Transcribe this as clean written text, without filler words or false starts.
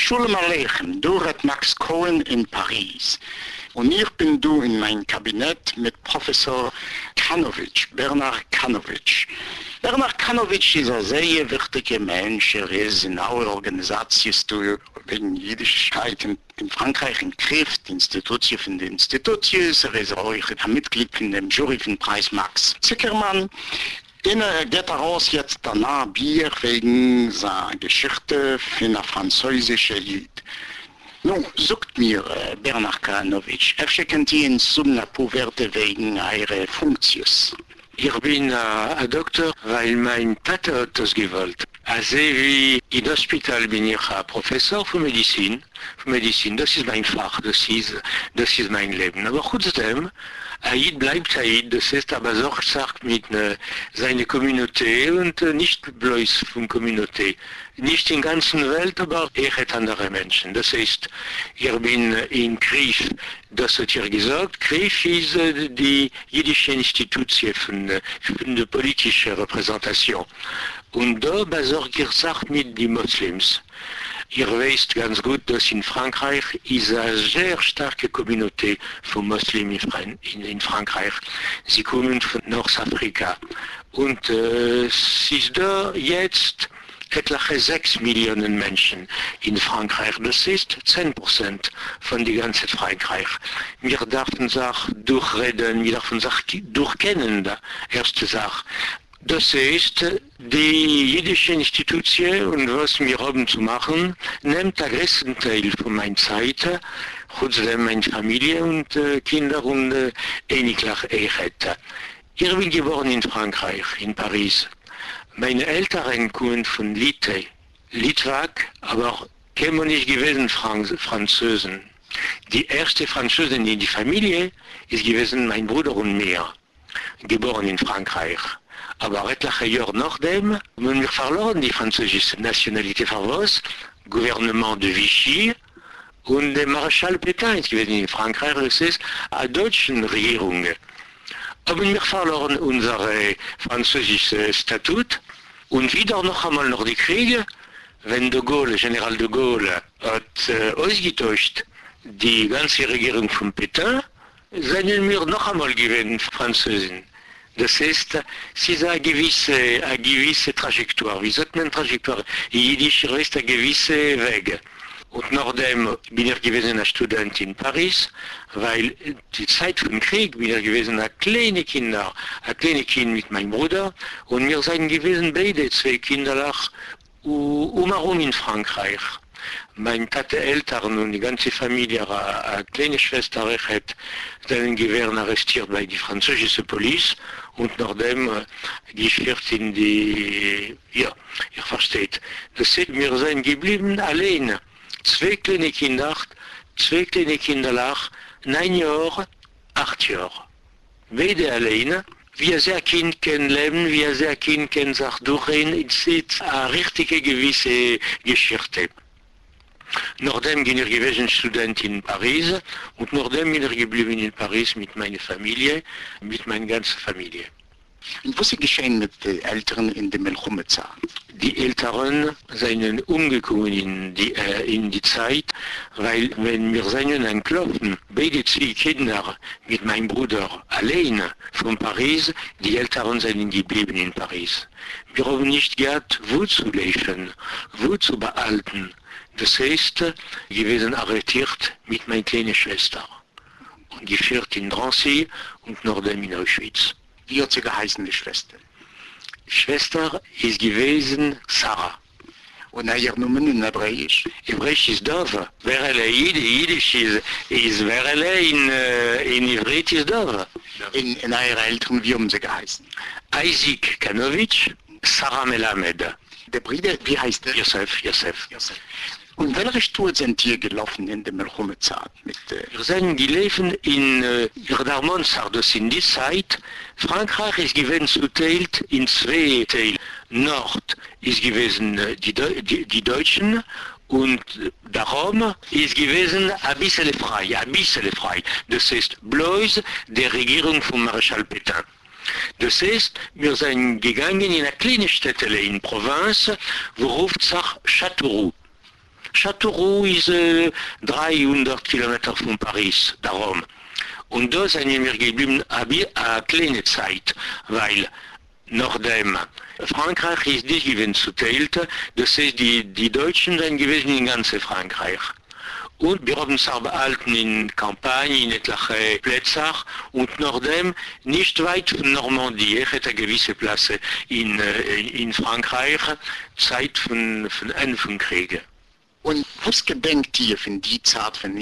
Shalom Aleichem, du hat Max Cohen in Paris. Und ich bin du in mein Kabinett mit Professor Kanowitsch, Bernard Kanowitsch. Bernard Kanowitsch ist ein sehr wichtiger Mensch. Er ist in aller Organisation wegen Jüdischkeit in Frankreich in Krift, Institution von den Institutions. Er ist auch ein Mitglied von dem Jury von Preis Max Zuckermann. Er geht raus jetzt danach Bier wegen seiner Geschichte für eine französische Jüd. Nun, sagt mir, Bernard Kanowitsch, kennt ihr in Sumna Poverte wegen eurer Funktions? Ich bin ein Doktor, weil mein Vater hat das gewollt. Also wie im Hospital bin ich ein Professor für Medizin. Das ist mein Fach, das ist mein Leben. Aber trotzdem, Aid bleibt Aid, das heißt aber sorgsagt mit seiner Community und nicht bloß von Community. Nicht in der ganzen Welt, aber echt andere Menschen. Das heißt, ich bin in Krief, das hat ihr gesagt, Krief ist die jüdische Institution von der politischen Repräsentation. Und da besorgt ihr Sachen mit den Moslems. Ihr wisst ganz gut, dass in Frankreich ist eine sehr starke Community von Muslimen in Frankreich. Sie kommen von Nordafrika. Und es ist da jetzt etliche 6 Millionen Menschen in Frankreich. Das ist 10% von der ganzen Frankreich. Wir dürfen Sachen durchreden, wir dürfen Sachen durchkennen, die erste Sache. Das ist die jüdische Institution und was wir haben zu machen, nimmt den größten Teil von meiner Zeit, trotzdem meine Familie und Kinder und ähnlich. Ich bin geboren in Frankreich, in Paris. Meine Eltern kommen von Litwak, aber kämen nicht gewesen Französen. Die erste Französin in die Familie ist gewesen mein Bruder und mir, geboren in Frankreich. Aber etliche Jahre nachdem haben wir verloren die französische Nationalität für was? Gouvernement de Vichy und der Marschall Pétain ist gewesen in Frankreich, das ist eine deutsche Regierung. Haben wir verloren unser französisches Statut und wieder noch einmal nach die Kriege, wenn General de Gaulle hat ausgetauscht die ganze Regierung von Pétain, sind wir noch einmal gewesen Französen. Das heißt, es ist eine gewisse Trajektoire. Wie sagt man Trajektoire? Jiddisch ist ein gewisser Weg. Und nachdem bin ich gewesen ein Student in Paris, weil die Zeit vom Krieg bin ich gewesen ein kleines Kind mit meinem Bruder und wir sind gewesen beide 2 Kinder herum in Frankreich. Meine Eltern und die ganze Familie, eine kleine Schwester, sind gewesen arrestiert bei der französischen Polizei und nachdem geführt in die, ja, ihr versteht. Das heißt, wir sind geblieben allein. 2 kleine Kinder, 9 Jahre, 8 Jahre. Beide alleine. Wie ein Kind kann leben, wie ein Kind kann sich durchgehen, es ist eine richtige gewisse Geschichte. Nachdem bin ich gewesen Student in Paris und nachdem bin ich geblieben in Paris mit meiner Familie, mit meiner ganzen Familie. Und was ist geschehen mit den Eltern in der Melchumezeit? Die Eltern sind umgekommen in die Zeit, weil wenn wir sind entklopfen, beide 2 Kinder mit meinem Bruder alleine von Paris, die Eltern sind geblieben in Paris. Wir haben nicht gehabt, wo zu leben, wo zu behalten. Das heißt, gewesen arretiert mit meiner kleinen Schwester und geführt in Drancy und nachdem in Auschwitz. Wie hat sie geheißen, die Schwester? Die Schwester ist gewesen Sarah. Und ihr Nomen in Hebräisch? Hebräisch ist Dove. Jiddisch ist Verele, in Ivrit ist Dove. In euren Eltern, wie haben sie geheißen? Isaac Kanowitsch, Sarah Melamed. Der Bruder, wie heißt der? Yosef. Und welche Tour sind hier gelaufen in der Melchumezeit? Wir sind gelaufen in Irdarmonsar, das in dieser Zeit. Frankreich ist gewesen zuteilt in 2 Teile. Nord ist gewesen die Deutschen und darum ist gewesen ein bisschen frei. Das heißt bloß der Regierung von Marschall Pétain. Das heißt, wir sind gegangen in eine kleine Städte in Provence, wo ruft sich Châteauroux. Châteauroux ist 300 Kilometer von Paris, darum. Und da sind wir geblieben eine kleine Zeit, weil nachdem Frankreich ist nicht gewesen zu teilen, das heißt, die Deutschen sind gewesen in ganz Frankreich. Und wir haben es auch behalten in Kampagne, in etliche Plätze und nachdem nicht weit von Normandie, ich hätte gewisse Plätze in Frankreich, Zeit von Ende von Kriege. Und was gedenkt ihr von die Zeit, von